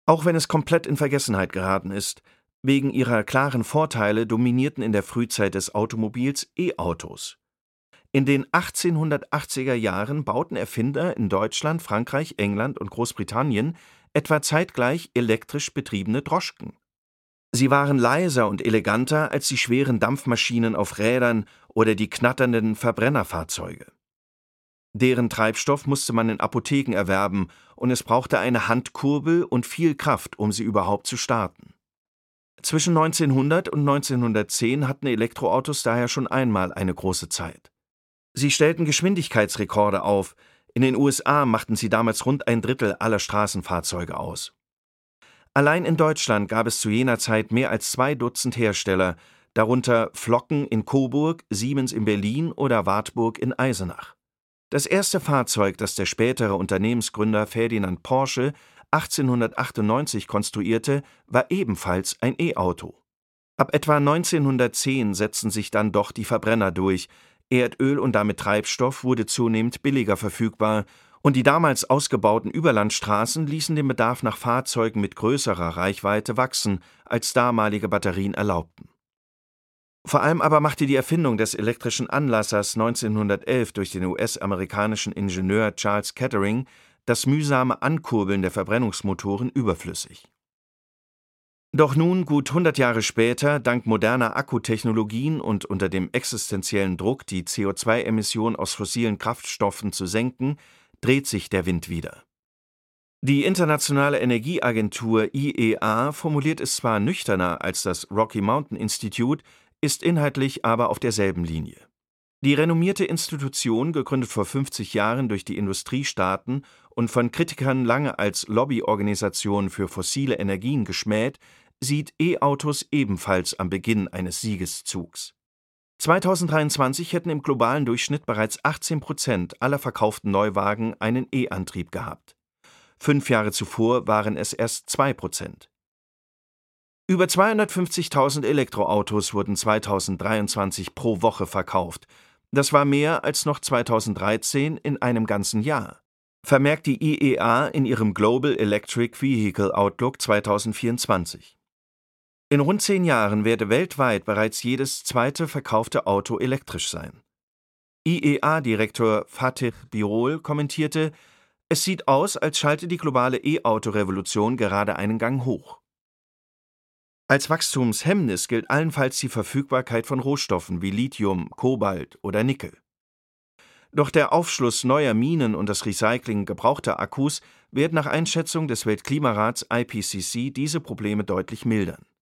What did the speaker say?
Auch wenn es komplett in Vergessenheit geraten ist, wegen ihrer klaren Vorteile dominierten in der Frühzeit des Automobils E-Autos. In den 1880er Jahren bauten Erfinder in Deutschland, Frankreich, England und Großbritannien etwa zeitgleich elektrisch betriebene Droschken. Sie waren leiser und eleganter als die schweren Dampfmaschinen auf Rädern oder die knatternden Verbrennerfahrzeuge. Deren Treibstoff musste man in Apotheken erwerben, und es brauchte eine Handkurbel und viel Kraft, um sie überhaupt zu starten. Zwischen 1900 und 1910 hatten Elektroautos daher schon einmal eine große Zeit. Sie stellten Geschwindigkeitsrekorde auf. In den USA machten sie damals rund ein Drittel aller Straßenfahrzeuge aus. Allein in Deutschland gab es zu jener Zeit mehr als 2 Dutzend Hersteller, darunter Flocken in Coburg, Siemens in Berlin oder Wartburg in Eisenach. Das erste Fahrzeug, das der spätere Unternehmensgründer Ferdinand Porsche 1898 konstruierte, war ebenfalls ein E-Auto. Ab etwa 1910 setzten sich dann doch die Verbrenner durch. Erdöl und damit Treibstoff wurde zunehmend billiger verfügbar, und die damals ausgebauten Überlandstraßen ließen den Bedarf nach Fahrzeugen mit größerer Reichweite wachsen, als damalige Batterien erlaubten. Vor allem aber machte die Erfindung des elektrischen Anlassers 1911 durch den US-amerikanischen Ingenieur Charles Kettering das mühsame Ankurbeln der Verbrennungsmotoren überflüssig. Doch nun, gut 100 Jahre später, dank moderner Akkutechnologien und unter dem existenziellen Druck, die CO2-Emissionen aus fossilen Kraftstoffen zu senken, dreht sich der Wind wieder. Die Internationale Energieagentur IEA formuliert es zwar nüchterner als das Rocky Mountain Institute, ist inhaltlich aber auf derselben Linie. Die renommierte Institution, gegründet vor 50 Jahren durch die Industriestaaten und von Kritikern lange als Lobbyorganisation für fossile Energien geschmäht, sieht E-Autos ebenfalls am Beginn eines Siegeszugs. 2023 hätten im globalen Durchschnitt bereits 18% aller verkauften Neuwagen einen E-Antrieb gehabt. 5 Jahre zuvor waren es erst 2%. Über 250.000 Elektroautos wurden 2023 pro Woche verkauft. Das war mehr als noch 2013 in einem ganzen Jahr, vermerkt die IEA in ihrem Global Electric Vehicle Outlook 2024. In rund 10 Jahren werde weltweit bereits jedes zweite verkaufte Auto elektrisch sein. IEA-Direktor Fatih Birol kommentierte: Es sieht aus, als schalte die globale E-Auto-Revolution gerade einen Gang hoch. Als Wachstumshemmnis gilt allenfalls die Verfügbarkeit von Rohstoffen wie Lithium, Kobalt oder Nickel. Doch der Aufschluss neuer Minen und das Recycling gebrauchter Akkus werden nach Einschätzung des Weltklimarats IPCC diese Probleme deutlich mildern.